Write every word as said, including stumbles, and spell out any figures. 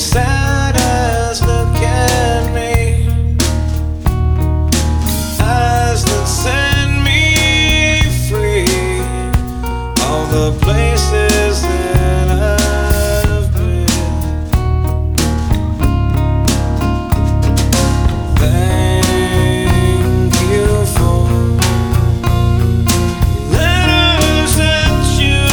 sad eyes look at me, eyes that set me free. All the places that